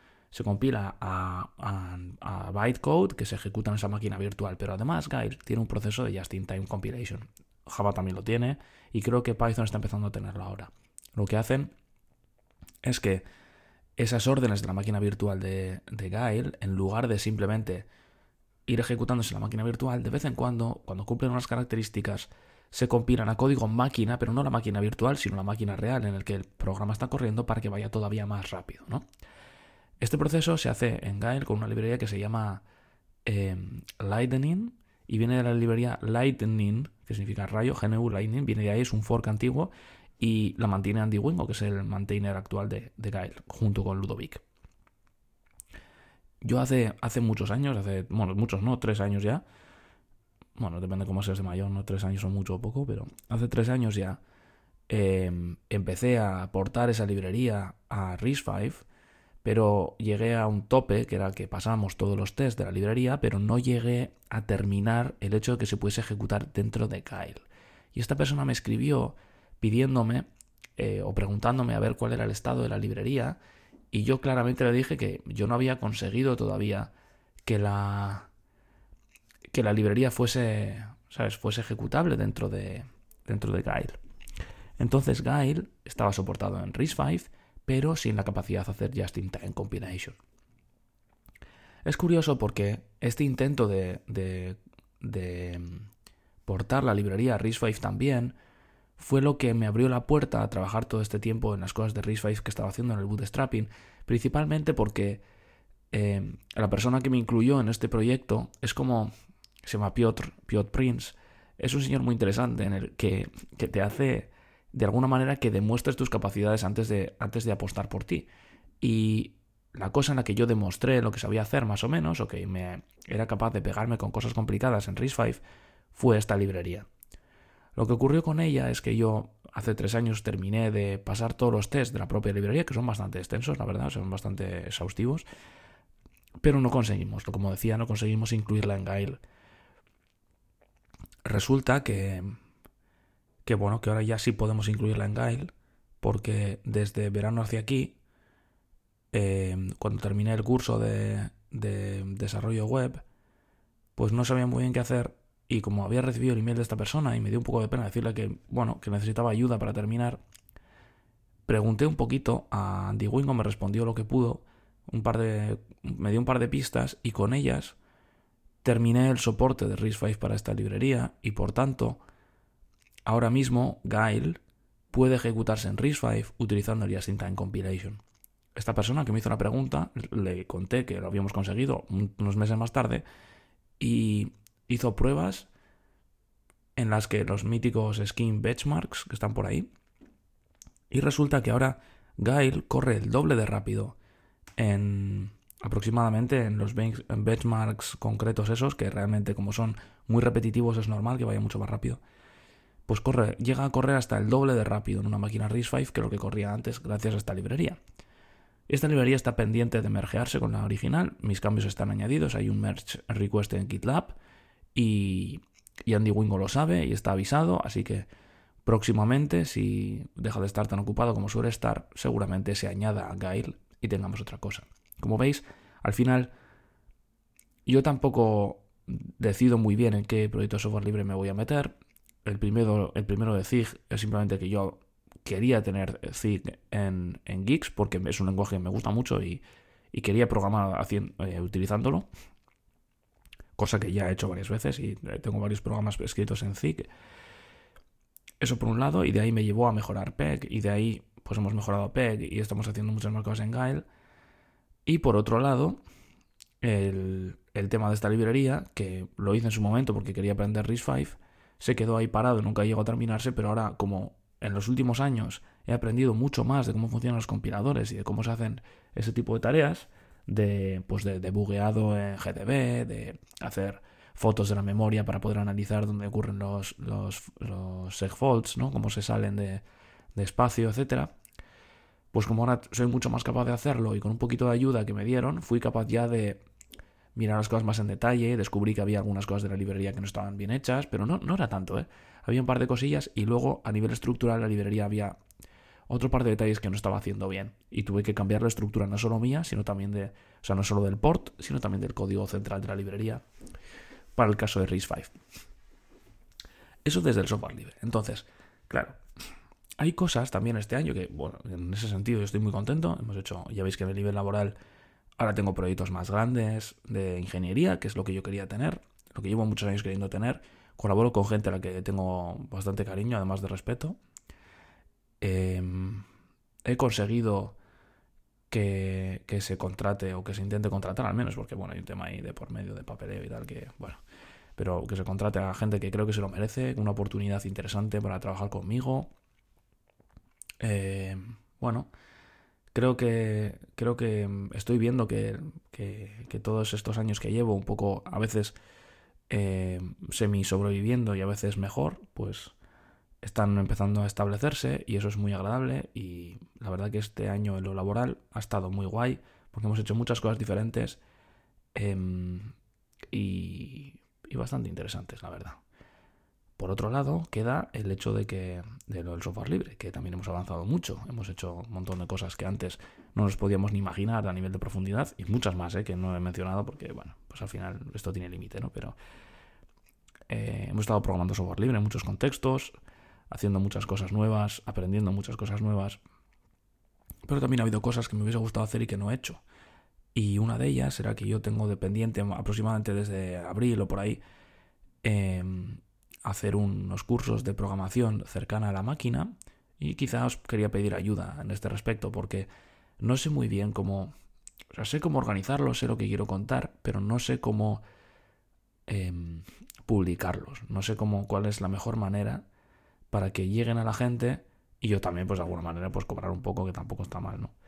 a bytecode que se ejecuta en esa máquina virtual, pero además Guile tiene un proceso de just-in-time compilation. Java también lo tiene y creo que Python está empezando a tenerlo ahora. Lo que hacen es que esas órdenes de la máquina virtual de Guile, en lugar de simplemente ir ejecutándose en la máquina virtual, de vez en cuando cumplen unas características, se compilan a código máquina, pero no la máquina virtual, sino la máquina real en el que el programa está corriendo para que vaya todavía más rápido, ¿no? Este proceso se hace en Guile con una librería que se llama Lightning y viene de la librería Lightning, que significa rayo, GNU Lightning, viene de ahí, es un fork antiguo y la mantiene Andy Wingo, que es el maintainer actual de Guile, junto con Ludovic. Yo hace muchos años, bueno, muchos no, 3 años ya, bueno, depende cómo seas de mayor, no 3 años son mucho o poco, pero hace 3 años ya empecé a portar esa librería a RISC-V, pero llegué a un tope, que era que pasábamos todos los tests de la librería, pero no llegué a terminar el hecho de que se pudiese ejecutar dentro de Guile. Y esta persona me escribió pidiéndome o preguntándome a ver cuál era el estado de la librería, y yo claramente le dije que yo no había conseguido todavía que la librería fuese, ¿sabes?, fuese ejecutable dentro de Guile. Entonces Guile estaba soportado en RISC-V, pero sin la capacidad de hacer just-in-time compilation. Es curioso porque este intento de portar la librería a RISC-V también fue lo que me abrió la puerta a trabajar todo este tiempo en las cosas de RISC-V que estaba haciendo en el bootstrapping, principalmente porque la persona que me incluyó en este proyecto es como, se llama Piotr Prince, es un señor muy interesante en el que te hace de alguna manera que demuestres tus capacidades antes de apostar por ti. Y la cosa en la que yo demostré lo que sabía hacer más o menos, o que me era capaz de pegarme con cosas complicadas en RISC-V, fue esta librería. Lo que ocurrió con ella es que yo hace 3 años terminé de pasar todos los tests de la propia librería, que son bastante extensos, la verdad, son bastante exhaustivos, pero no conseguimos, como decía, no conseguimos incluirla en Guile. Resulta que bueno, que ahora ya sí podemos incluirla en Guile, porque desde verano hacia aquí, cuando terminé el curso de desarrollo web, pues no sabía muy bien qué hacer, y como había recibido el email de esta persona y me dio un poco de pena decirle que, bueno, que necesitaba ayuda para terminar, pregunté un poquito a Andy Wingo, me respondió lo que pudo, me dio un par de pistas, y con ellas terminé el soporte de RISC-V para esta librería, y por tanto ahora mismo Guile puede ejecutarse en RISC-V utilizando el just-in-time compilation. Esta persona que me hizo una pregunta, le conté que lo habíamos conseguido unos meses más tarde y hizo pruebas en las que los míticos skin benchmarks que están por ahí, y resulta que ahora Guile corre el doble de rápido aproximadamente en los benchmarks concretos esos, que realmente como son muy repetitivos es normal que vaya mucho más rápido. Pues llega a correr hasta el doble de rápido en una máquina RISC-V que lo que corría antes gracias a esta librería. Esta librería está pendiente de mergearse con la original, mis cambios están añadidos, hay un merge request en GitLab y Andy Wingo lo sabe y está avisado, así que próximamente, si deja de estar tan ocupado como suele estar, seguramente se añada a Guile y tengamos otra cosa. Como veis, al final yo tampoco decido muy bien en qué proyecto de software libre me voy a meter. El primero de Zig es simplemente que yo quería tener Zig en Geeks porque es un lenguaje que me gusta mucho y quería programar utilizándolo, cosa que ya he hecho varias veces y tengo varios programas escritos en Zig. Eso por un lado, y de ahí me llevó a mejorar PEG, y de ahí pues hemos mejorado PEG y estamos haciendo muchas más cosas en Guile. Y por otro lado, el tema de esta librería, que lo hice en su momento porque quería aprender RISC-V, se quedó ahí parado, nunca llegó a terminarse, pero ahora como en los últimos años he aprendido mucho más de cómo funcionan los compiladores y de cómo se hacen ese tipo de tareas, de bugueado en GDB, de hacer fotos de la memoria para poder analizar dónde ocurren los segfaults, ¿no? Cómo se salen de espacio, etcétera. Pues como ahora soy mucho más capaz de hacerlo y con un poquito de ayuda que me dieron, fui capaz ya de mirar las cosas más en detalle, descubrí que había algunas cosas de la librería que no estaban bien hechas, pero no era tanto, ¿eh? Había un par de cosillas y luego a nivel estructural la librería había otro par de detalles que no estaba haciendo bien y tuve que cambiar la estructura no solo mía, sino también o sea, no solo del port, sino también del código central de la librería para el caso de RISC-V. Eso desde el software libre. Entonces, claro, hay cosas también este año que, bueno, en ese sentido yo estoy muy contento. Hemos hecho, ya veis que en el nivel laboral ahora tengo proyectos más grandes de ingeniería, que es lo que yo quería tener, lo que llevo muchos años queriendo tener. Colaboro con gente a la que tengo bastante cariño, además de respeto. He conseguido que se contrate o que se intente contratar al menos, porque bueno, hay un tema ahí de por medio de papeleo y tal que, bueno, pero que se contrate a gente que creo que se lo merece, una oportunidad interesante para trabajar conmigo. Bueno, creo que estoy viendo que todos estos años que llevo, un poco a veces semi sobreviviendo y a veces mejor, pues están empezando a establecerse y eso es muy agradable. Y la verdad que este año en lo laboral ha estado muy guay porque hemos hecho muchas cosas diferentes y bastante interesantes, la verdad. Por otro lado, queda el hecho de lo del software libre, que también hemos avanzado mucho. Hemos hecho un montón de cosas que antes no nos podíamos ni imaginar a nivel de profundidad y muchas más, que no he mencionado porque, bueno, pues al final esto tiene límite, ¿no? Pero hemos estado programando software libre en muchos contextos, haciendo muchas cosas nuevas, aprendiendo muchas cosas nuevas. Pero también ha habido cosas que me hubiese gustado hacer y que no he hecho. Y una de ellas era que yo tengo de pendiente aproximadamente desde abril o por ahí hacer unos cursos de programación cercana a la máquina y quizás os quería pedir ayuda en este respecto porque no sé muy bien cómo, o sea, sé cómo organizarlo, sé lo que quiero contar, pero no sé cómo publicarlos, no sé cuál es la mejor manera para que lleguen a la gente y yo también pues de alguna manera pues cobrar un poco, que tampoco está mal, ¿no?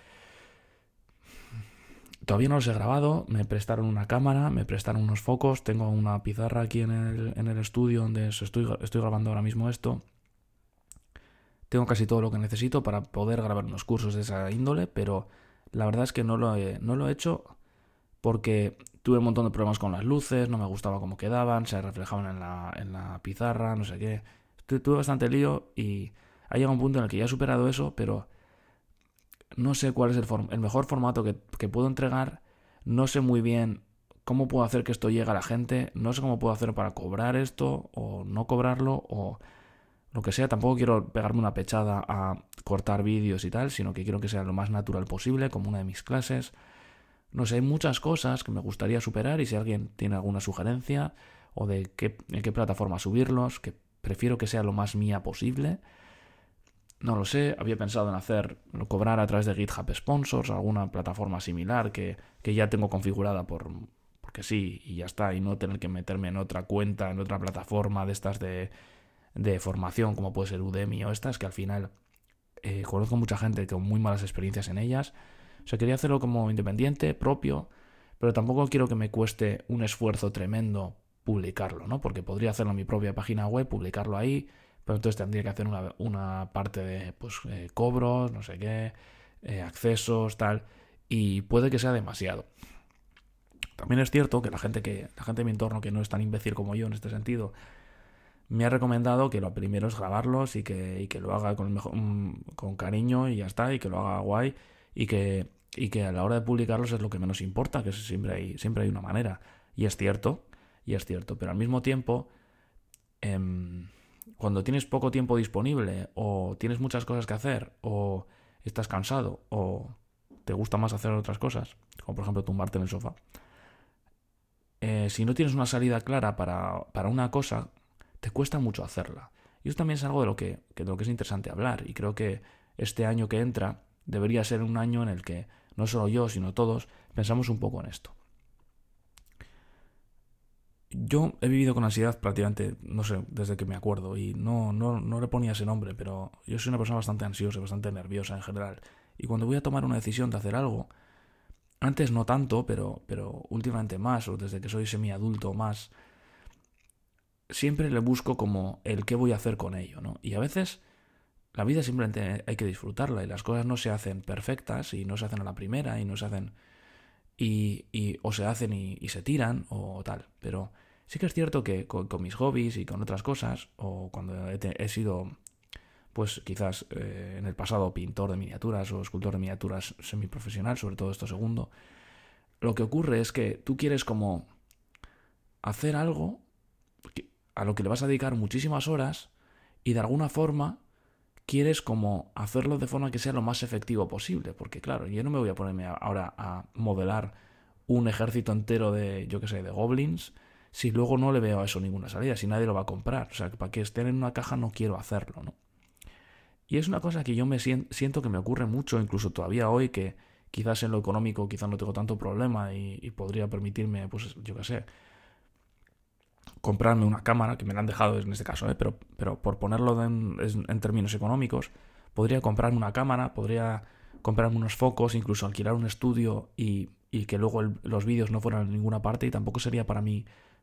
Todavía no los he grabado, me prestaron una cámara, me prestaron unos focos, tengo una pizarra aquí en el estudio donde estoy grabando ahora mismo esto. Tengo casi todo lo que necesito para poder grabar unos cursos de esa índole, pero la verdad es que no lo he hecho porque tuve un montón de problemas con las luces, no me gustaba cómo quedaban, se reflejaban en la pizarra, no sé qué. Tuve bastante lío y ha llegado un punto en el que ya he superado eso, pero no sé cuál es el mejor formato que puedo entregar, no sé muy bien cómo puedo hacer que esto llegue a la gente, no sé cómo puedo hacer para cobrar esto o no cobrarlo o lo que sea. Tampoco quiero pegarme una pechada a cortar vídeos y tal, sino que quiero que sea lo más natural posible, como una de mis clases. No sé, hay muchas cosas que me gustaría superar y si alguien tiene alguna sugerencia o en qué plataforma subirlos, que prefiero que sea lo más mía posible. No lo sé, había pensado en cobrar a través de GitHub Sponsors, alguna plataforma similar que ya tengo configurada porque sí, y ya está, y no tener que meterme en otra cuenta, en otra plataforma de estas de formación, como puede ser Udemy o estas, que al final conozco mucha gente con muy malas experiencias en ellas. O sea, quería hacerlo como independiente, propio, pero tampoco quiero que me cueste un esfuerzo tremendo publicarlo, ¿no? Porque podría hacerlo en mi propia página web, publicarlo ahí, pero entonces tendría que hacer una parte de cobros, no sé qué, accesos, tal, y puede que sea demasiado. También es cierto que la gente de mi entorno que no es tan imbécil como yo en este sentido, me ha recomendado que lo primero es grabarlos y que lo haga con cariño y ya está, y que lo haga guay y que a la hora de publicarlos es lo que menos importa, que siempre hay una manera. Y es cierto, pero al mismo tiempo, cuando tienes poco tiempo disponible o tienes muchas cosas que hacer o estás cansado o te gusta más hacer otras cosas, como por ejemplo tumbarte en el sofá, si no tienes una salida clara para una cosa, te cuesta mucho hacerla. Y eso también es algo de lo que es interesante hablar. Y creo que este año que entra debería ser un año en el que no solo yo, sino todos, pensamos un poco en esto. Yo he vivido con ansiedad prácticamente, no sé, desde que me acuerdo y no le ponía ese nombre, pero yo soy una persona bastante ansiosa, bastante nerviosa en general. Y cuando voy a tomar una decisión de hacer algo, antes no tanto, pero últimamente más, o desde que soy semiadulto más, siempre le busco como el qué voy a hacer con ello, ¿no? Y a veces la vida simplemente hay que disfrutarla y las cosas no se hacen perfectas y no se hacen a la primera y no se hacen o se hacen y se tiran o tal. Pero sí que es cierto que con mis hobbies y con otras cosas, o cuando he sido, pues quizás en el pasado pintor de miniaturas o escultor de miniaturas semiprofesional, sobre todo esto segundo, lo que ocurre es que tú quieres como hacer algo a lo que le vas a dedicar muchísimas horas y de alguna forma quieres como hacerlo de forma que sea lo más efectivo posible. Porque claro, yo no me voy a ponerme ahora a modelar un ejército entero de, yo qué sé, de goblins, si luego no le veo a eso ninguna salida, si nadie lo va a comprar. O sea, para que estén en una caja no quiero hacerlo, ¿no? Y es una cosa que yo me siento que me ocurre mucho, incluso todavía hoy, que quizás en lo económico quizás no tengo tanto problema y podría permitirme, pues yo qué sé, comprarme una cámara, que me la han dejado en este caso, pero por ponerlo en términos económicos, podría comprarme una cámara, podría comprarme unos focos, incluso alquilar un estudio y que luego los vídeos no fueran en ninguna parte y tampoco sería para mí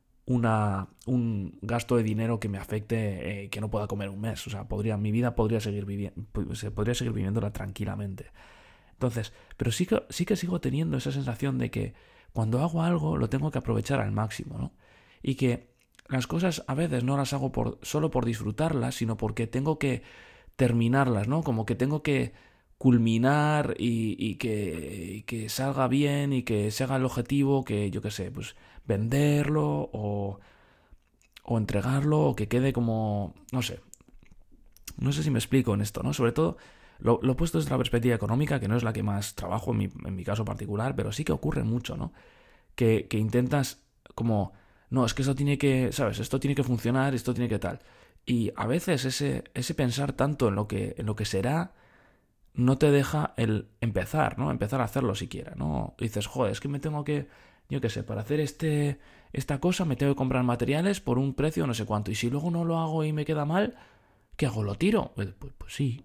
un gasto de dinero que me afecte, que no pueda comer un mes. O sea, mi vida podría seguir viviéndola tranquilamente. Entonces, pero sí que sigo teniendo esa sensación de que cuando hago algo lo tengo que aprovechar al máximo, ¿no? Y que las cosas a veces no las hago solo por disfrutarlas, sino porque tengo que terminarlas, ¿no? Como que tengo que culminar y que salga bien y que se haga el objetivo, que yo qué sé, pues venderlo o entregarlo o que quede como, no sé si me explico en esto, ¿no? Sobre todo lo he puesto desde la perspectiva económica, que no es la que más trabajo en mi caso particular, pero sí que ocurre mucho, ¿no? Que intentas como, no, es que esto tiene que, ¿sabes? Esto tiene que funcionar, esto tiene que tal. Y a veces ese pensar tanto en lo que será no te deja el empezar, ¿no? Empezar a hacerlo siquiera, ¿no? Y dices, joder, es que me tengo que, yo qué sé, para hacer esta cosa me tengo que comprar materiales por un precio no sé cuánto. Y si luego no lo hago y me queda mal, ¿qué hago? ¿Lo tiro? Pues sí,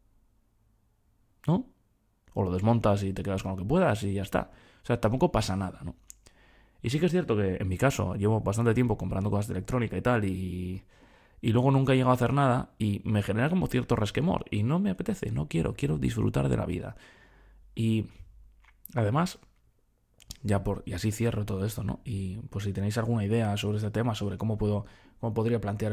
¿no? O lo desmontas y te quedas con lo que puedas y ya está. O sea, tampoco pasa nada, ¿no? Y sí que es cierto que en mi caso llevo bastante tiempo comprando cosas de electrónica y tal y luego nunca he llegado a hacer nada y me genera como cierto resquemor y no me apetece, no quiero disfrutar de la vida. Y además, y así cierro todo esto, ¿no? Y pues si tenéis alguna idea sobre este tema, sobre cómo podría plantear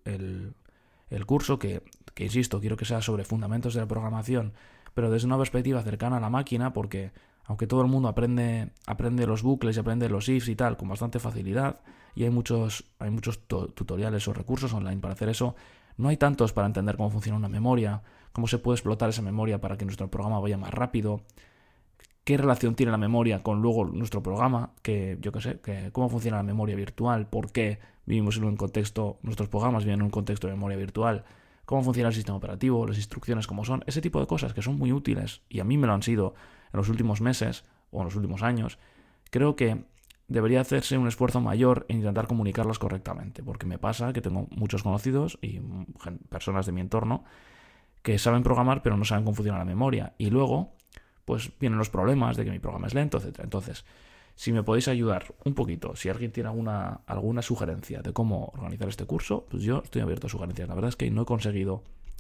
el curso, que insisto, quiero que sea sobre fundamentos de la programación, pero desde una perspectiva cercana a la máquina, porque aunque todo el mundo aprende los bucles y aprende los ifs y tal con bastante facilidad, y hay muchos tutoriales o recursos online para hacer eso, no hay tantos para entender cómo funciona una memoria, cómo se puede explotar esa memoria para que nuestro programa vaya más rápido, qué relación tiene la memoria con luego nuestro programa, que yo qué sé, que cómo funciona la memoria virtual, por qué vivimos en un contexto, nuestros programas viven en un contexto de memoria virtual, cómo funciona el sistema operativo, las instrucciones como son, ese tipo de cosas que son muy útiles y a mí me lo han sido en los últimos meses o en los últimos años. Creo que debería hacerse un esfuerzo mayor en intentar comunicarlas correctamente, porque me pasa que tengo muchos conocidos y personas de mi entorno que saben programar pero no saben cómo funciona la memoria y luego pues vienen los problemas de que mi programa es lento, etcétera. Entonces, si me podéis ayudar un poquito, si alguien tiene alguna sugerencia de cómo organizar este curso, pues yo estoy abierto a sugerencias. La verdad es que no he conseguido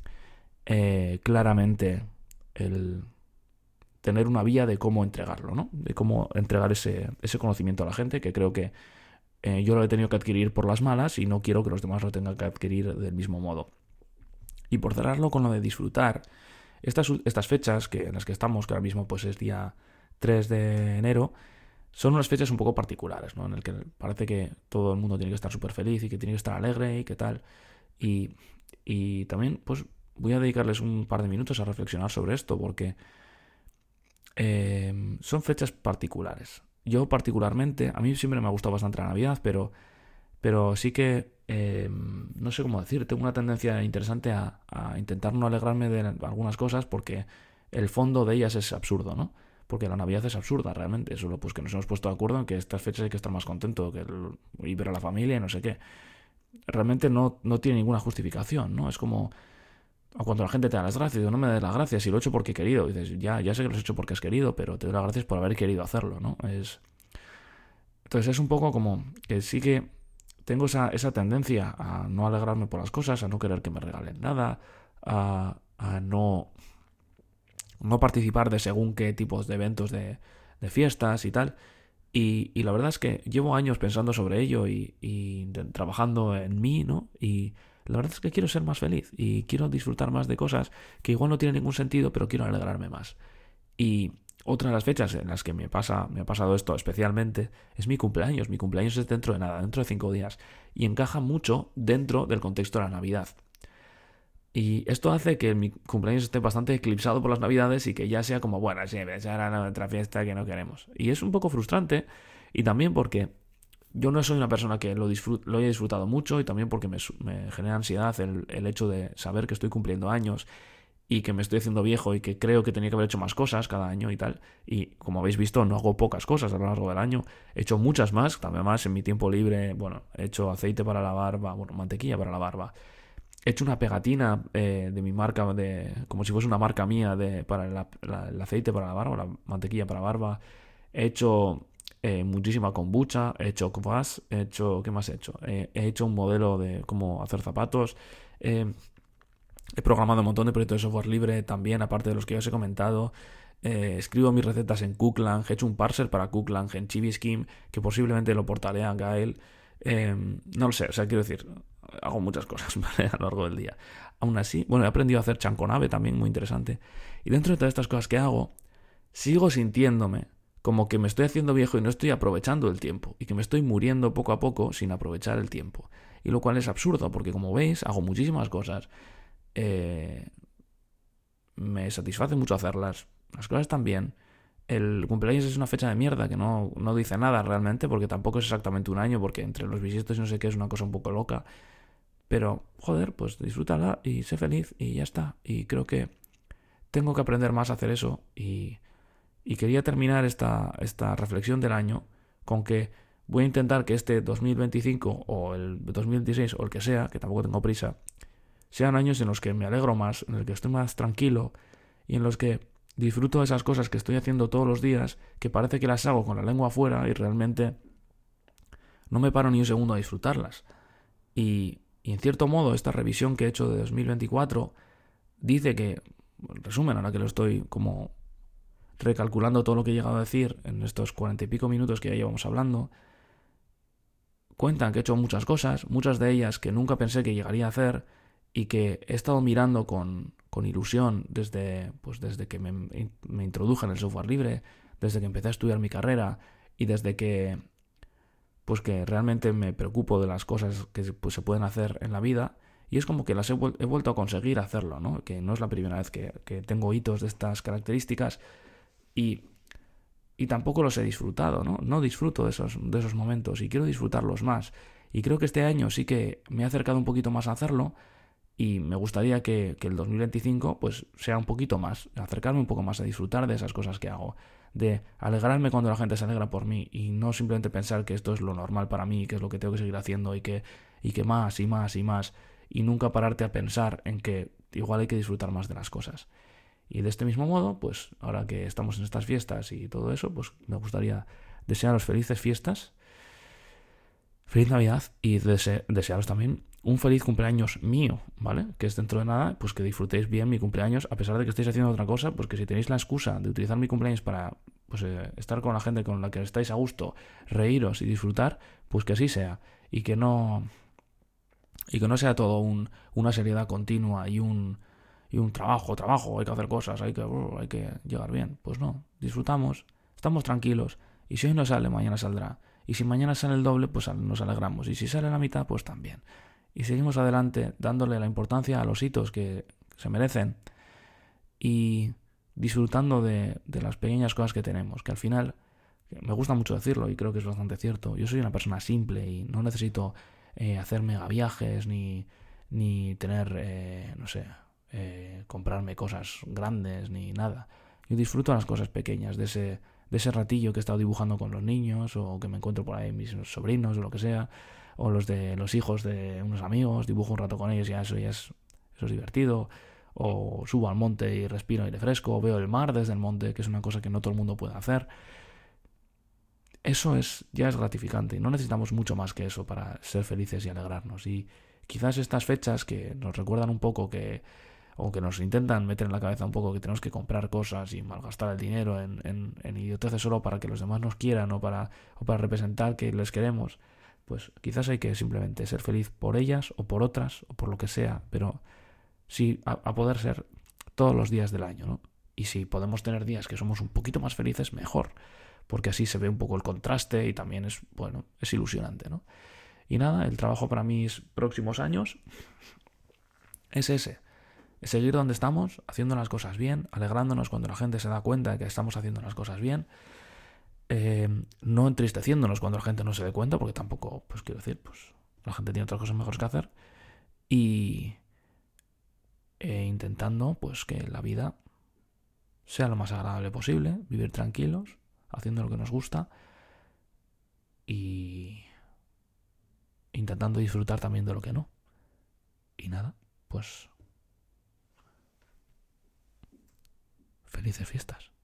claramente el tener una vía de cómo entregarlo, ¿no? De cómo entregar ese conocimiento a la gente, que creo que yo lo he tenido que adquirir por las malas y no quiero que los demás lo tengan que adquirir del mismo modo. Y por cerrarlo con lo de disfrutar, estas fechas en las que estamos, que ahora mismo pues es día 3 de enero, son unas fechas un poco particulares, ¿no? En el que parece que todo el mundo tiene que estar súper feliz y que tiene que estar alegre y qué tal. Y también pues voy a dedicarles un par de minutos a reflexionar sobre esto porque son fechas particulares. Yo particularmente, a mí siempre me ha gustado bastante la Navidad, pero sí que, no sé cómo decir, tengo una tendencia interesante a intentar no alegrarme de algunas cosas porque el fondo de ellas es absurdo, ¿no? porque la Navidad es absurda realmente, solo pues que nos hemos puesto de acuerdo en que estas fechas hay que estar más contento, y ver a la familia y no sé qué. Realmente no tiene ninguna justificación, ¿no? Es como cuando la gente te da las gracias, digo, no me des las gracias, si lo he hecho porque he querido. Y dices, ya sé que lo has hecho porque has querido, pero te doy las gracias por haber querido hacerlo, ¿no? Entonces es un poco como que sí que tengo esa tendencia a no alegrarme por las cosas, a no querer que me regalen nada, a no participar de según qué tipos de eventos de fiestas y tal. Y la verdad es que llevo años pensando sobre ello y trabajando en mí, ¿no? Y la verdad es que quiero ser más feliz y quiero disfrutar más de cosas que igual no tienen ningún sentido, pero quiero alegrarme más. Y otra de las fechas en las que me ha pasado esto especialmente es mi cumpleaños. Mi cumpleaños es dentro de nada, dentro de 5 días. Y encaja mucho dentro del contexto de la Navidad. Y esto hace que mi cumpleaños esté bastante eclipsado por las Navidades y que ya sea como, bueno, sí, ya era otra fiesta que no queremos. Y es un poco frustrante y también porque yo no soy una persona que lo haya disfrutado mucho y también porque me genera ansiedad el hecho de saber que estoy cumpliendo años y que me estoy haciendo viejo y que creo que tenía que haber hecho más cosas cada año y tal. Y como habéis visto, no hago pocas cosas a lo largo del año. He hecho muchas más, también más en mi tiempo libre. Bueno, he hecho aceite para la barba, bueno, mantequilla para la barba. He hecho una pegatina de mi marca, como si fuese una marca mía para el aceite para la barba, la mantequilla para la barba. He hecho muchísima kombucha, he hecho kvass, ¿qué más he hecho? He hecho un modelo de cómo hacer zapatos. He programado un montón de proyectos de software libre también, aparte de los que ya os he comentado. Escribo mis recetas en Cooklang, he hecho un parser para Cooklang, en Chiviskim, que posiblemente lo portaré a Gael. No lo sé, o sea, quiero decir, hago muchas cosas, ¿vale? A lo largo del día. Aún así, bueno, he aprendido a hacer chanconave también, muy interesante. Y dentro de todas estas cosas que hago, sigo sintiéndome como que me estoy haciendo viejo y no estoy aprovechando el tiempo, y que me estoy muriendo poco a poco sin aprovechar el tiempo. Y lo cual es absurdo, porque como veis, hago muchísimas cosas. Eh, Me satisface mucho hacerlas. Las cosas están bien. El cumpleaños es una fecha de mierda que no dice nada realmente, porque tampoco es exactamente un año, porque entre los bisiestos y no sé qué es una cosa un poco loca. Pero, joder, pues disfrútala y sé feliz y ya está. Y creo que tengo que aprender más a hacer eso. Y quería terminar esta reflexión del año con que voy a intentar que este 2025 o el 2026 o el que sea, que tampoco tengo prisa, sean años en los que me alegro más, en los que estoy más tranquilo y en los que disfruto de esas cosas que estoy haciendo todos los días, que parece que las hago con la lengua afuera y realmente no me paro ni un segundo a disfrutarlas. Y en cierto modo, esta revisión que he hecho de 2024 dice que, en resumen, ahora que lo estoy como recalculando todo lo que he llegado a decir en estos 40 y pico minutos que ya llevamos hablando, cuentan que he hecho muchas cosas, muchas de ellas que nunca pensé que llegaría a hacer y que he estado mirando con ilusión desde que me introduje en el software libre, desde que empecé a estudiar mi carrera y desde que realmente me preocupo de las cosas que pues, se pueden hacer en la vida. Y es como que he vuelto a conseguir hacerlo, ¿no? Que no es la primera vez que tengo hitos de estas características y, y tampoco los he disfrutado, ¿no? No disfruto de esos momentos y quiero disfrutarlos más. Y creo que este año sí que me he acercado un poquito más a hacerlo y me gustaría que el 2025 pues sea un poquito más, acercarme un poco más a disfrutar de esas cosas que hago, de alegrarme cuando la gente se alegra por mí y no simplemente pensar que esto es lo normal para mí, que es lo que tengo que seguir haciendo y que más y más y más y nunca pararte a pensar en que igual hay que disfrutar más de las cosas. Y de este mismo modo, pues ahora que estamos en estas fiestas y todo eso, pues me gustaría desearos felices fiestas, feliz Navidad y desearos también un feliz cumpleaños mío, ¿vale? Que es dentro de nada, pues que disfrutéis bien mi cumpleaños, a pesar de que estéis haciendo otra cosa, pues que si tenéis la excusa de utilizar mi cumpleaños para pues, estar con la gente con la que estáis a gusto, reíros y disfrutar, pues que así sea. Y que no sea todo una seriedad continua y un trabajo, hay que hacer cosas, hay que llegar bien. Pues no, disfrutamos, estamos tranquilos, y si hoy no sale, mañana saldrá. Y si mañana sale el doble, pues nos alegramos. Y si sale la mitad, pues también. Y seguimos adelante dándole la importancia a los hitos que se merecen y disfrutando de las pequeñas cosas que tenemos, que al final, me gusta mucho decirlo y creo que es bastante cierto, yo soy una persona simple y no necesito hacer mega viajes ni tener, no sé, comprarme cosas grandes ni nada. Y disfruto las cosas pequeñas, de ese ratillo que he estado dibujando con los niños, o que me encuentro por ahí mis sobrinos o lo que sea, o los hijos de unos amigos, dibujo un rato con ellos y eso es divertido. O subo al monte y respiro aire fresco, o veo el mar desde el monte, que es una cosa que no todo el mundo puede hacer. Eso ya es gratificante y no necesitamos mucho más que eso para ser felices y alegrarnos. Y quizás estas fechas que nos recuerdan un poco o que nos intentan meter en la cabeza un poco que tenemos que comprar cosas y malgastar el dinero en idioteces solo para que los demás nos quieran, o para representar que les queremos, pues quizás hay que simplemente ser feliz por ellas o por otras o por lo que sea, pero sí a poder ser todos los días del año, ¿no? Y si podemos tener días que somos un poquito más felices, mejor, porque así se ve un poco el contraste y también es ilusionante, ¿no? Y nada, el trabajo para mis próximos años es ese: seguir donde estamos, haciendo las cosas bien, alegrándonos cuando la gente se da cuenta de que estamos haciendo las cosas bien, no entristeciéndonos cuando la gente no se dé cuenta, porque tampoco, pues quiero decir, pues la gente tiene otras cosas mejores que hacer, y intentando pues que la vida sea lo más agradable posible, vivir tranquilos, haciendo lo que nos gusta y intentando disfrutar también de lo que no. Y nada, pues felices fiestas.